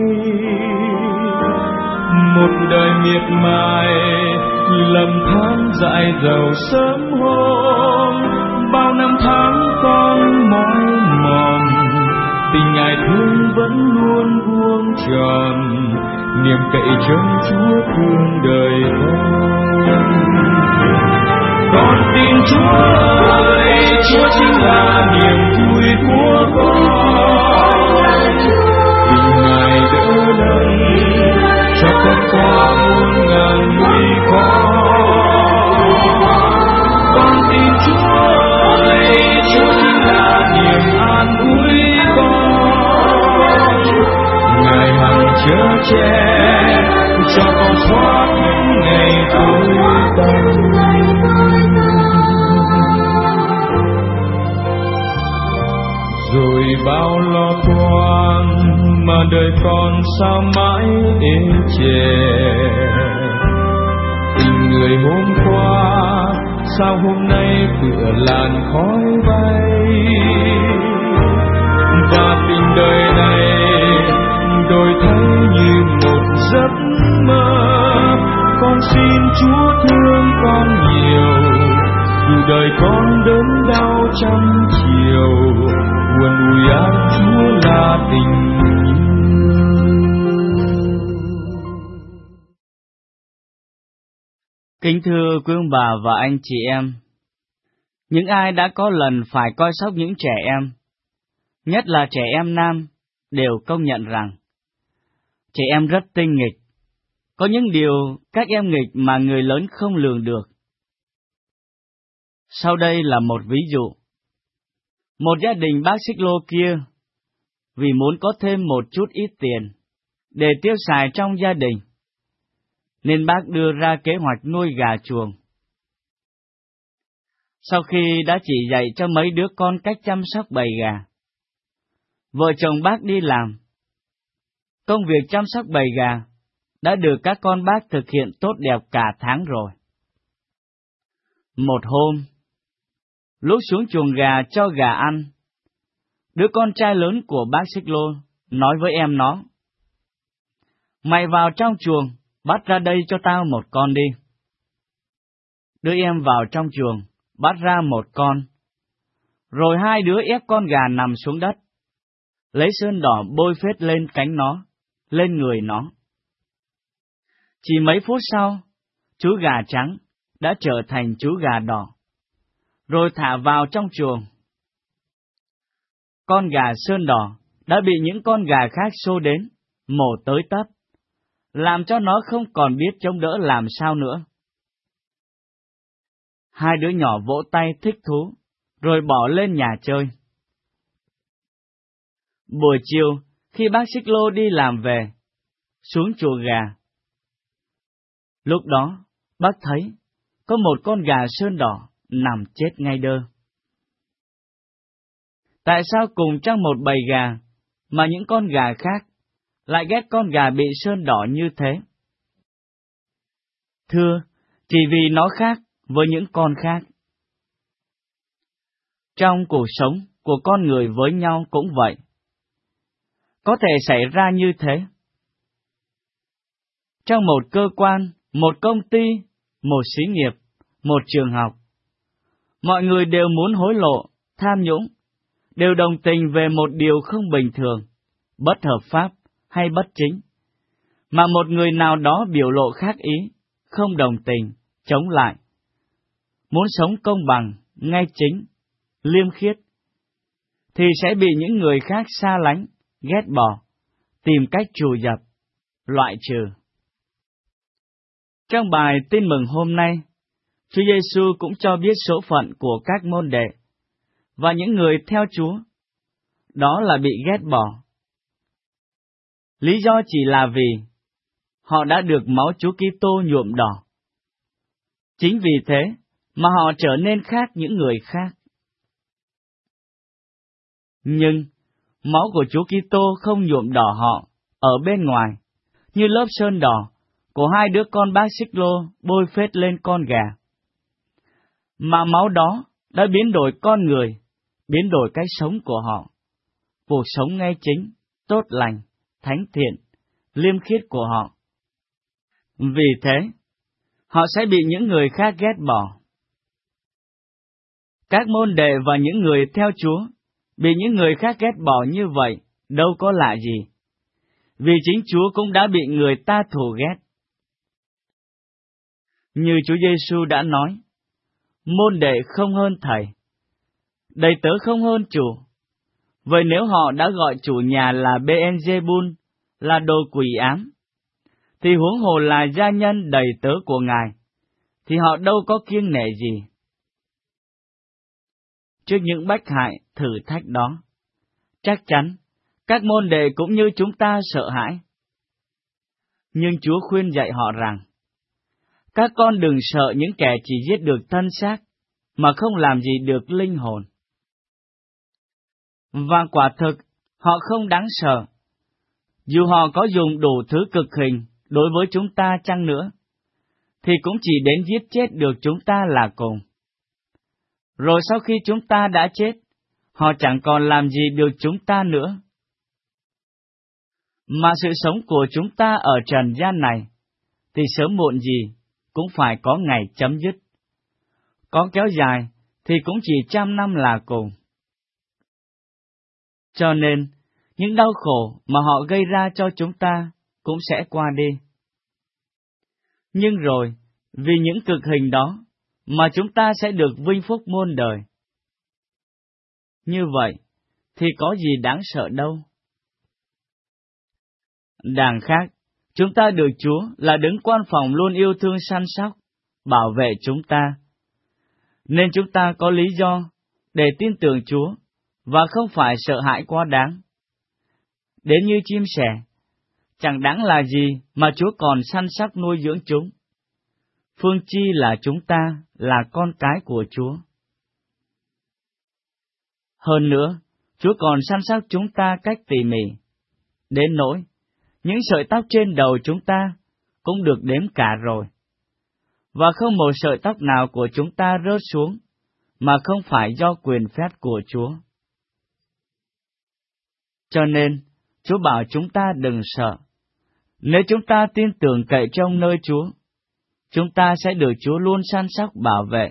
Một đời miệt mài lầm than dại dầu sớm hôm. Bao năm tháng con mỏi mòn, tình ngài thương vẫn luôn buông tròn. Niềm cậy trông Chúa thương đời con. Con tin Chúa ơi, Chúa chính là niềm vui của con. Vì Ngài đỡ đần cho con qua muôn ngàn nguy khó. Con tin Chúa ơi, Chúa chính là niềm an ủi con. Ngài hằng chở che cho con thoát những ngày tối tăm. Rồi bao lo toan mà đời con sao mãi ê chề. Tình người hôm qua sao hôm nay tựa làn khói bay. Và tình đời này đổi thay như một giấc mơ. Con xin Chúa thương con nhiều, dù đời con đớn đau trăm chiều. Buồn ủi áo Chúa là tình yêu. Kính thưa quý ông bà và anh chị em, những ai đã có lần phải coi sóc những trẻ em, nhất là trẻ em nam, đều công nhận rằng trẻ em rất tinh nghịch. Có những điều các em nghịch mà người lớn không lường được. Sau đây là một ví dụ. Một gia đình bác Xích Lô kia, vì muốn có thêm một chút ít tiền để tiêu xài trong gia đình, nên bác đưa ra kế hoạch nuôi gà chuồng. Sau khi đã chỉ dạy cho mấy đứa con cách chăm sóc bầy gà, vợ chồng bác đi làm. Công việc chăm sóc bầy gà đã được các con bác thực hiện tốt đẹp cả tháng rồi. Một hôm, lúc xuống chuồng gà cho gà ăn, đứa con trai lớn của bác Xích Lô nói với em nó: "Mày vào trong chuồng, bắt ra đây cho tao một con đi." Đứa em vào trong chuồng, bắt ra một con, rồi hai đứa ép con gà nằm xuống đất, lấy sơn đỏ bôi phết lên cánh nó, lên người nó. Chỉ mấy phút sau, chú gà trắng đã trở thành chú gà đỏ, rồi thả vào trong chuồng. Con gà sơn đỏ đã bị những con gà khác xô đến, mổ tới tấp, làm cho nó không còn biết chống đỡ làm sao nữa. Hai đứa nhỏ vỗ tay thích thú, rồi bỏ lên nhà chơi. Buổi chiều, khi bác Xích Lô đi làm về, xuống chuồng gà, lúc đó bác thấy có một con gà sơn đỏ nằm chết ngay đơ. Tại sao cùng trong một bầy gà mà những con gà khác lại ghét con gà bị sơn đỏ như thế? Thưa, chỉ vì nó khác với những con khác. Trong cuộc sống của con người với nhau cũng vậy. Có thể xảy ra như thế. Trong một cơ quan, một công ty, một xí nghiệp, một trường học, mọi người đều muốn hối lộ, tham nhũng, đều đồng tình về một điều không bình thường, bất hợp pháp hay bất chính, mà một người nào đó biểu lộ khác ý, không đồng tình, chống lại, muốn sống công bằng, ngay chính, liêm khiết, thì sẽ bị những người khác xa lánh, ghét bỏ, tìm cách trù dập, loại trừ. Trong bài tin mừng hôm nay, Chúa Giêsu cũng cho biết số phận của các môn đệ và những người theo Chúa, đó là bị ghét bỏ. Lý do chỉ là vì họ đã được máu Chúa Kitô nhuộm đỏ. Chính vì thế mà họ trở nên khác những người khác. Nhưng máu của Chúa Kitô không nhuộm đỏ họ ở bên ngoài, như lớp sơn đỏ của hai đứa con bác Xích Lô bôi phết lên con gà. Mà máu đó đã biến đổi con người, biến đổi cách sống của họ, cuộc sống ngay chính, tốt lành, thánh thiện, liêm khiết của họ. Vì thế, họ sẽ bị những người khác ghét bỏ. Các môn đệ và những người theo Chúa bị những người khác ghét bỏ như vậy đâu có lạ gì, vì chính Chúa cũng đã bị người ta thù ghét. Như Chúa Giêsu đã nói, môn đệ không hơn thầy, đầy tớ không hơn chủ. Vậy nếu họ đã gọi chủ nhà là Beelzebul, là đồ quỷ ám, thì huống hồ là gia nhân đầy tớ của Ngài, thì họ đâu có kiêng nể gì. Trước những bách hại, thử thách đó, chắc chắn các môn đệ cũng như chúng ta sợ hãi. Nhưng Chúa khuyên dạy họ rằng, các con đừng sợ những kẻ chỉ giết được thân xác, mà không làm gì được linh hồn. Và quả thực, họ không đáng sợ. Dù họ có dùng đủ thứ cực hình đối với chúng ta chăng nữa, thì cũng chỉ đến giết chết được chúng ta là cùng. Rồi sau khi chúng ta đã chết, họ chẳng còn làm gì được chúng ta nữa. Mà sự sống của chúng ta ở trần gian này, thì sớm muộn gì cũng phải có ngày chấm dứt. Có kéo dài thì cũng chỉ trăm năm là cùng. Cho nên, những đau khổ mà họ gây ra cho chúng ta cũng sẽ qua đi. Nhưng rồi, Vì những cực hình đó mà chúng ta sẽ được vinh phúc muôn đời. Như vậy thì có gì đáng sợ đâu. Đằng khác, chúng ta được Chúa là Đấng Quan Phòng luôn yêu thương săn sóc, bảo vệ chúng ta. Nên chúng ta có lý do để tin tưởng Chúa và không phải sợ hãi quá đáng. Đến như chim sẻ, chẳng đáng là gì mà Chúa còn săn sóc nuôi dưỡng chúng. Phương chi là chúng ta là con cái của Chúa. Hơn nữa, Chúa còn săn sóc chúng ta cách tỉ mỉ, đến nỗi những sợi tóc trên đầu chúng ta cũng được đếm cả rồi. Và không một sợi tóc nào của chúng ta rớt xuống, mà không phải do quyền phép của Chúa. Cho nên, Chúa bảo chúng ta đừng sợ. Nếu chúng ta tin tưởng cậy trong nơi Chúa, chúng ta sẽ được Chúa luôn săn sóc bảo vệ.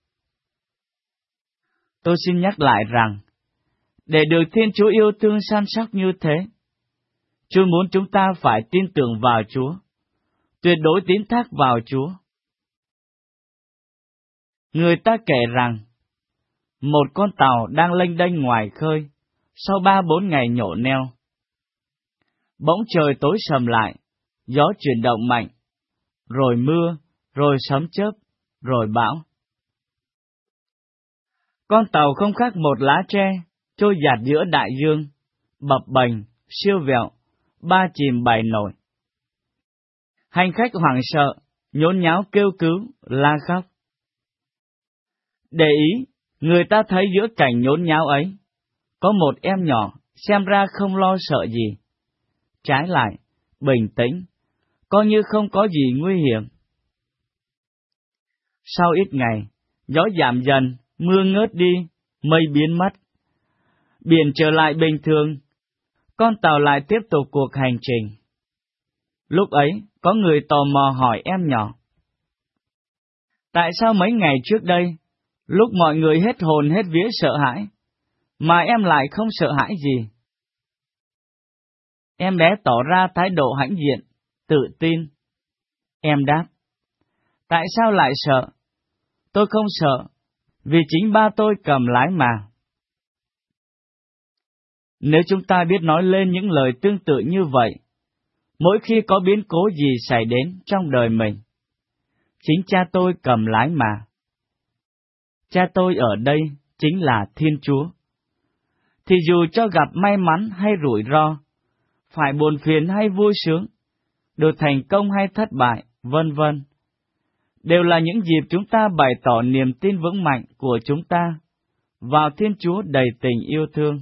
Tôi xin nhắc lại rằng, để được Thiên Chúa yêu thương săn sóc như thế, Chúa muốn chúng ta phải tin tưởng vào Chúa, tuyệt đối tín thác vào Chúa. Người ta kể rằng, một con tàu đang lênh đênh ngoài khơi, sau ba bốn ngày nhổ neo. Bỗng trời tối sầm lại, gió chuyển động mạnh, rồi mưa, rồi sấm chớp, rồi bão. Con tàu không khác một lá tre, trôi dạt giữa đại dương, bập bềnh, siêu vẹo, ba chìm bảy nổi. Hành khách hoảng sợ, nhốn nháo kêu cứu, la khóc. Để ý, người ta thấy giữa cảnh nhốn nháo ấy, có một em nhỏ, xem ra không lo sợ gì. Trái lại, bình tĩnh, coi như không có gì nguy hiểm. Sau ít ngày, gió giảm dần, mưa ngớt đi, mây biến mất. Biển trở lại bình thường, con tàu lại tiếp tục cuộc hành trình. Lúc ấy, có người tò mò hỏi em nhỏ. Tại sao mấy ngày trước đây, lúc mọi người hết hồn hết vía sợ hãi, mà em lại không sợ hãi gì? Em bé tỏ ra thái độ hãnh diện, tự tin. Em đáp, tại sao lại sợ? Tôi không sợ, vì chính ba tôi cầm lái mà. Nếu chúng ta biết nói lên những lời tương tự như vậy, mỗi khi có biến cố gì xảy đến trong đời mình, chính cha tôi cầm lái mà. Cha tôi ở đây chính là Thiên Chúa. Thì dù cho gặp may mắn hay rủi ro, phải buồn phiền hay vui sướng, được thành công hay thất bại, vân vân, đều là những dịp chúng ta bày tỏ niềm tin vững mạnh của chúng ta vào Thiên Chúa đầy tình yêu thương.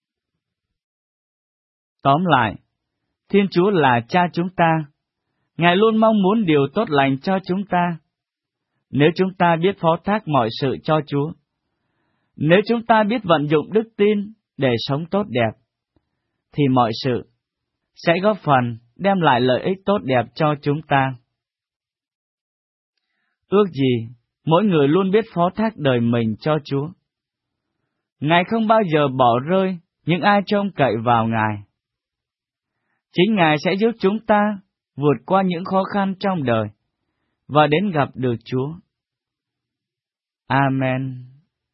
Tóm lại, Thiên Chúa là cha chúng ta. Ngài luôn mong muốn điều tốt lành cho chúng ta. Nếu chúng ta biết phó thác mọi sự cho Chúa, nếu chúng ta biết vận dụng đức tin để sống tốt đẹp, thì mọi sự sẽ góp phần đem lại lợi ích tốt đẹp cho chúng ta. Ước gì mỗi người luôn biết phó thác đời mình cho Chúa. Ngài không bao giờ bỏ rơi những ai trông cậy vào Ngài. Chính Ngài sẽ giúp chúng ta vượt qua những khó khăn trong đời và đến gặp được Chúa. Amen.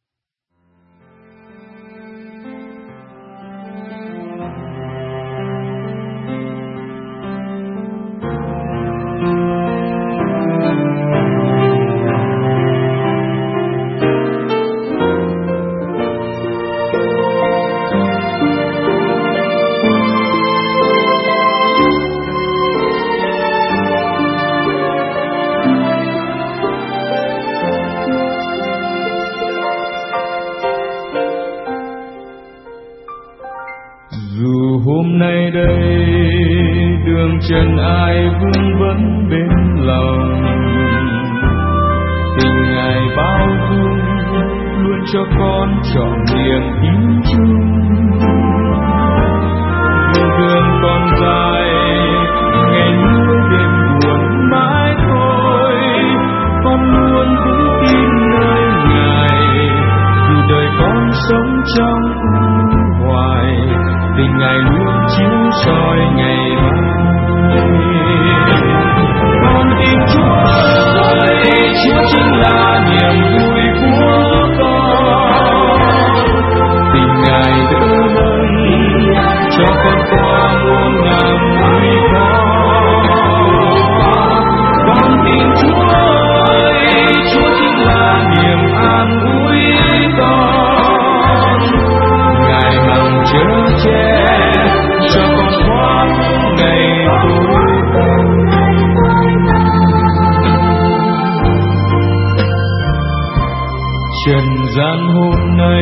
Hôm nay đây đường trần ai vương vấn bên lòng, tình Ngài bao dung luôn cho con trọn niềm ý chung. Đường đường còn dài, ngày mưa đêm buồn mãi thôi, con luôn vững tin nơi Ngài, dù đời con sống trong u hoài, tình Ngài luôn chiếu soi ngày mai. Con tin Chúa ơi,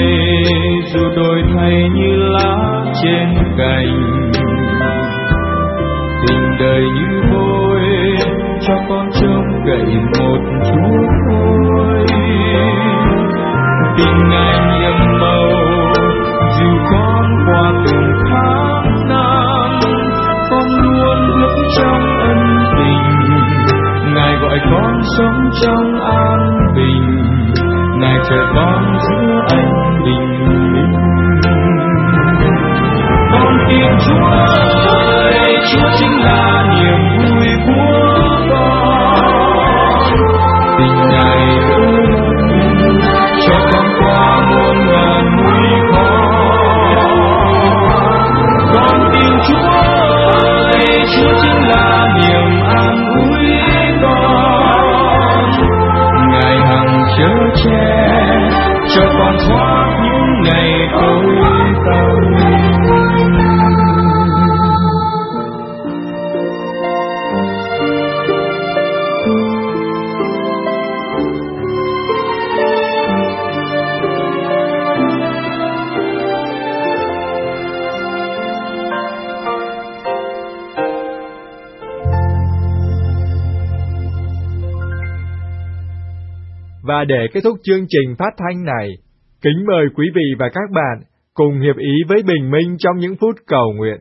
dù đổi thay như lá trên cành. Tình đời như vôi, cho con trông cậy một chút thôi. Tình ngày nhầm màu, dù con qua từng tháng năm, con luôn ước trong ân tình. Ngài gọi con sống trong an bình, Ngài chờ con giữa anh bình minh. Con tin Chúa ơi, Chúa chính là niềm vui của con. Tình Ngài ơn cho con qua muôn ngàn nguy khó. Con tin Chúa ơi, Chúa chính là niềm an ủi con. Ngài hằng chở che cho con thoát những ngày tối tăm. Và để kết thúc chương trình phát thanh này, kính mời quý vị và các bạn cùng hiệp ý với Bình Minh trong những phút cầu nguyện.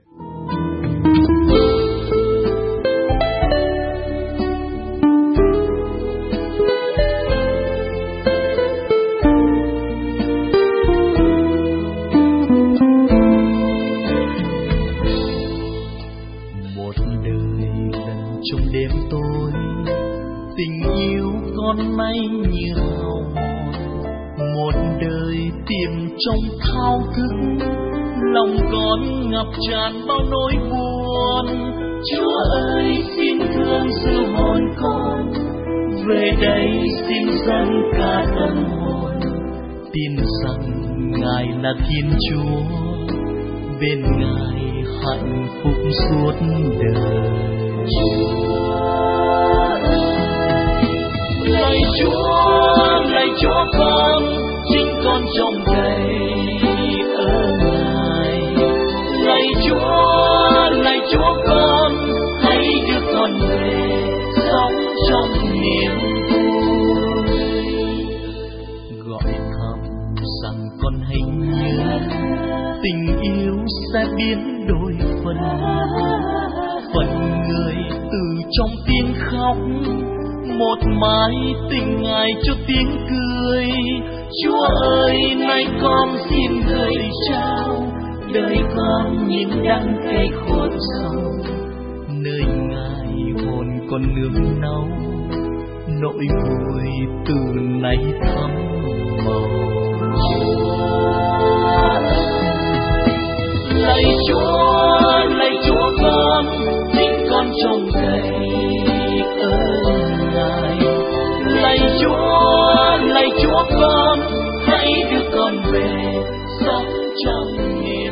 Một đời lần trong đêm tối, tình yêu con nay như hao mòn. Một đời tìm trong thao thức, lòng con ngập tràn bao nỗi buồn. Chúa ơi xin thương giữ hồn con, về đây xin dâng cả tâm hồn. Tin rằng Ngài là Thiên Chúa, bên Ngài hạnh phúc suốt đời. Lạy Chúa, lạy Chúa con, chính con trông cậy ở Ngài. Lạy Chúa, lạy Chúa con, hãy đưa con về sống trong niềm vui. Gọi thầm rằng con hãy nhớ, tình yêu sẽ biến đổi phần phần người từ trong tiếng khóc. Một mái tình Ngài cho tiếng cười. Chúa ơi, nay con xin gửi trao đời con nhìn đắng cay khôn sâu. Nơi Ngài hồn con nương náu, nỗi vui từ nay thắm màu. Lạy Chúa, lạy Chúa con, chính con trông cậy ở Ngài. Lạy Chúa, lạy Chúa con, hãy đưa con về sống trong niềm.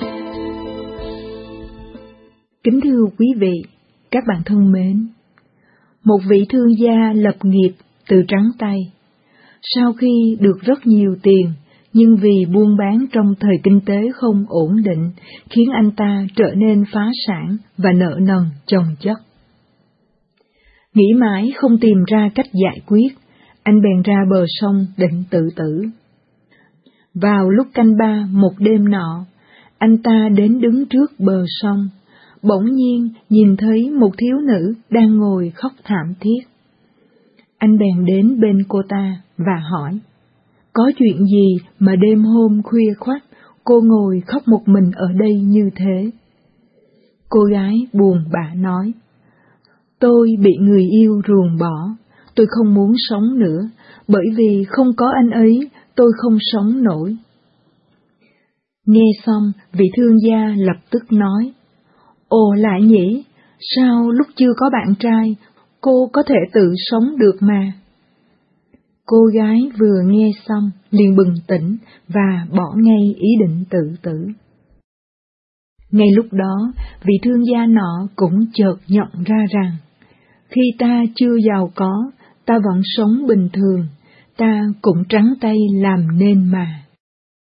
Kính thưa quý vị, các bạn thân mến, một vị thương gia lập nghiệp từ trắng tay. Sau khi được rất nhiều tiền, nhưng vì buôn bán trong thời kinh tế không ổn định, khiến anh ta trở nên phá sản và nợ nần chồng chất. Nghĩ mãi không tìm ra cách giải quyết, anh bèn ra bờ sông định tự tử. Vào lúc canh ba một đêm nọ, anh ta đến đứng trước bờ sông, bỗng nhiên nhìn thấy một thiếu nữ đang ngồi khóc thảm thiết. Anh bèn đến bên cô ta và hỏi, có chuyện gì mà đêm hôm khuya khoắt cô ngồi khóc một mình ở đây như thế? Cô gái buồn bã nói, tôi bị người yêu ruồng bỏ, tôi không muốn sống nữa, bởi vì không có anh ấy, tôi không sống nổi. Nghe xong, vị thương gia lập tức nói, ồ lại nhỉ, sao lúc chưa có bạn trai, cô có thể tự sống được mà. Cô gái vừa nghe xong, liền bừng tỉnh và bỏ ngay ý định tự tử. Ngay lúc đó, vị thương gia nọ cũng chợt nhận ra rằng, khi ta chưa giàu có, ta vẫn sống bình thường, ta cũng trắng tay làm nên mà.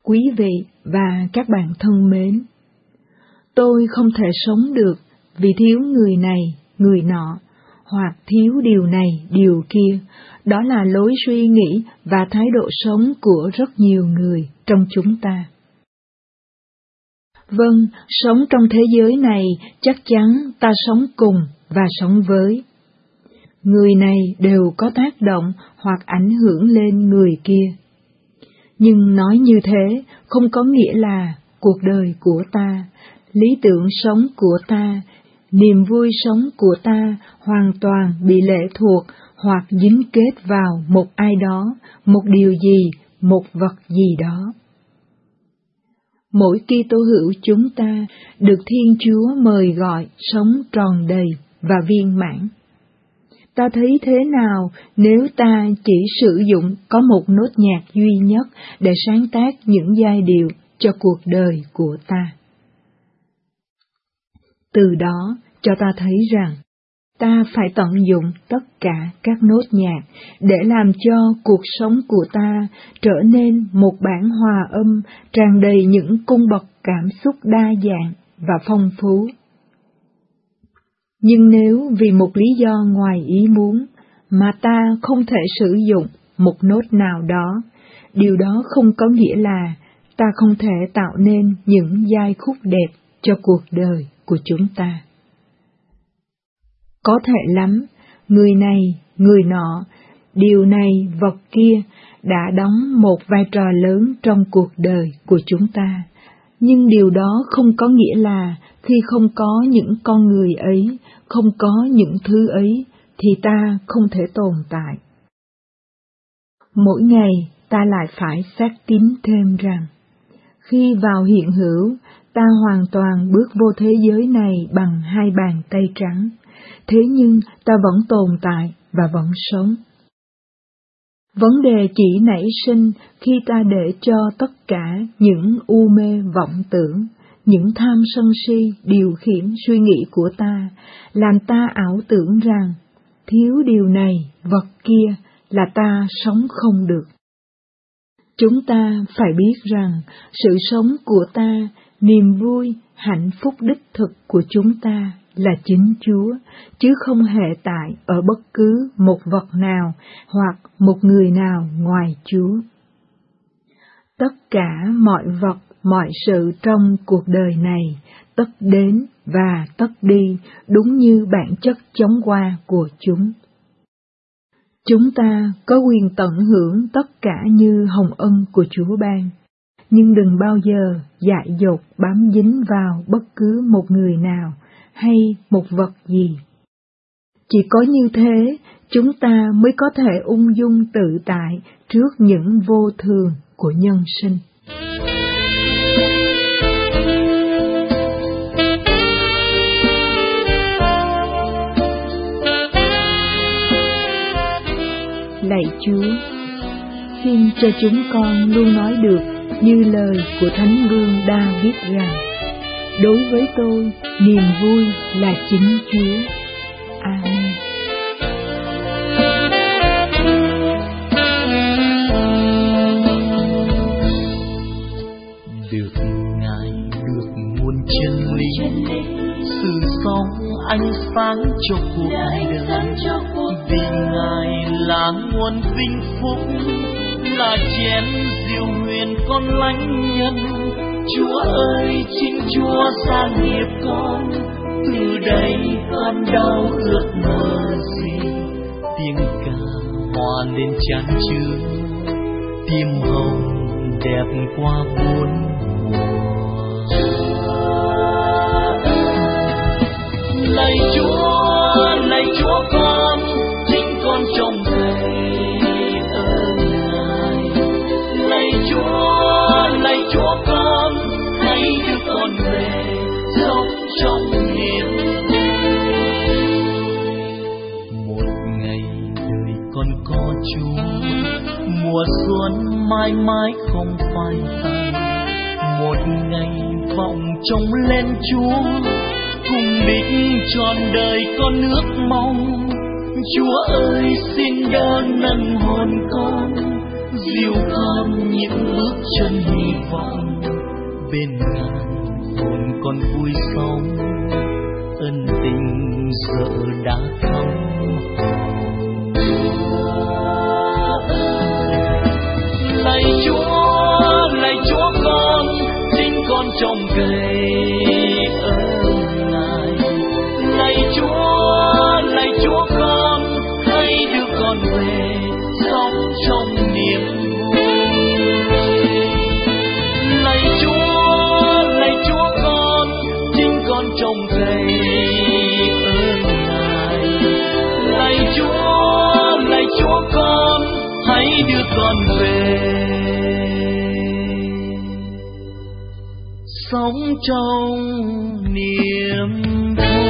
Quý vị và các bạn thân mến, tôi không thể sống được vì thiếu người này, người nọ, hoặc thiếu điều này, điều kia. Đó là lối suy nghĩ và thái độ sống của rất nhiều người trong chúng ta. Vâng, sống trong thế giới này chắc chắn ta sống cùng và sống với. Người này đều có tác động hoặc ảnh hưởng lên người kia. Nhưng nói như thế không có nghĩa là cuộc đời của ta, lý tưởng sống của ta, niềm vui sống của ta hoàn toàn bị lệ thuộc hoặc dính kết vào một ai đó, một điều gì, một vật gì đó. Mỗi Kitô hữu chúng ta được Thiên Chúa mời gọi sống tròn đầy và viên mãn. Ta thấy thế nào nếu ta chỉ sử dụng có một nốt nhạc duy nhất để sáng tác những giai điệu cho cuộc đời của ta? Từ đó cho ta thấy rằng ta phải tận dụng tất cả các nốt nhạc để làm cho cuộc sống của ta trở nên một bản hòa âm tràn đầy những cung bậc cảm xúc đa dạng và phong phú. Nhưng nếu vì một lý do ngoài ý muốn mà ta không thể sử dụng một nốt nào đó, điều đó không có nghĩa là ta không thể tạo nên những giai khúc đẹp cho cuộc đời của chúng ta. Có thể lắm, người này, người nọ, điều này, vật kia đã đóng một vai trò lớn trong cuộc đời của chúng ta, nhưng điều đó không có nghĩa là khi không có những con người ấy, không có những thứ ấy, thì ta không thể tồn tại. Mỗi ngày ta lại phải xác tín thêm rằng, khi vào hiện hữu, ta hoàn toàn bước vô thế giới này bằng hai bàn tay trắng, thế nhưng ta vẫn tồn tại và vẫn sống. Vấn đề chỉ nảy sinh khi ta để cho tất cả những u mê vọng tưởng, những tham sân si điều khiển suy nghĩ của ta, làm ta ảo tưởng rằng thiếu điều này, vật kia là ta sống không được. Chúng ta phải biết rằng sự sống của ta, niềm vui, hạnh phúc đích thực của chúng ta là chính Chúa, chứ không hề tại ở bất cứ một vật nào hoặc một người nào ngoài Chúa. Tất cả mọi vật, mọi sự trong cuộc đời này, tất đến và tất đi, đúng như bản chất chóng qua của chúng. Chúng ta có quyền tận hưởng tất cả như hồng ân của Chúa ban, nhưng đừng bao giờ dại dột bám dính vào bất cứ một người nào hay một vật gì. Chỉ có như thế, chúng ta mới có thể ung dung tự tại trước những vô thường của nhân sinh. Lạy Chúa, xin cho chúng con luôn nói được như lời của Thánh Vương David rằng, đối với tôi, niềm vui là chính Chúa. Amen. Được Ngài, được muôn chân lý, sự sống ánh sáng cho cuộc đời. Vì Ngài là nguồn vinh phúc, là chén diệu huyền con lánh nhân. Chúa ơi, chính Chúa sáng nghiệp con, từ đây con đâu ước mơ gì. Tiếng ca hòa lên chan chứa, tim hồng đẹp qua bốn mùa. Lạy Chúa, lạy Chúa con, chính con trông thấy ơn Ngài. Lạy Chúa, lạy Chúa con, hãy đưa con về sống trong niềm vui. Một ngày đời con có Chúa, mùa xuân mãi mãi không phai tàn. Một ngày vọng trông lên Chúa, cùng đích trọn đời con ước mong. Chúa ơi, xin đỡ nâng hồn con, dìu con những bước chân hy vọng, bên ngàn hồn con vui sống, ân tình giờ đã thắm. Lạy Chúa, lạy Chúa con, xin con trông cậy ở Ngài. Lạy Chúa, lạy Chúa con, hãy đưa con về sống trong niềm vui. Lạy Chúa, lạy Chúa con, xin con trông cậy ở Ngài. Lạy Chúa, lạy Chúa con, hãy đưa con về sống trong niềm vui.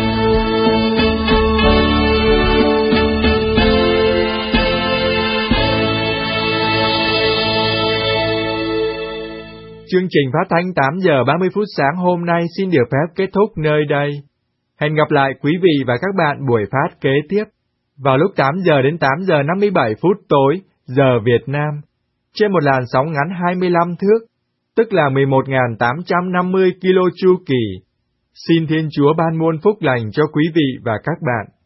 Chương trình phát thanh tám giờ ba mươi phút sáng hôm nay xin được phép kết thúc nơi đây. Hẹn gặp lại quý vị và các bạn buổi phát kế tiếp vào lúc tám giờ đến tám giờ năm mươi bảy phút tối giờ Việt Nam trên một làn sóng ngắn hai mươi lăm thước, tức là mười một nghìn tám trăm năm mươi ki lô chu kỳ. Xin Thiên Chúa ban muôn phúc lành cho quý vị và các bạn.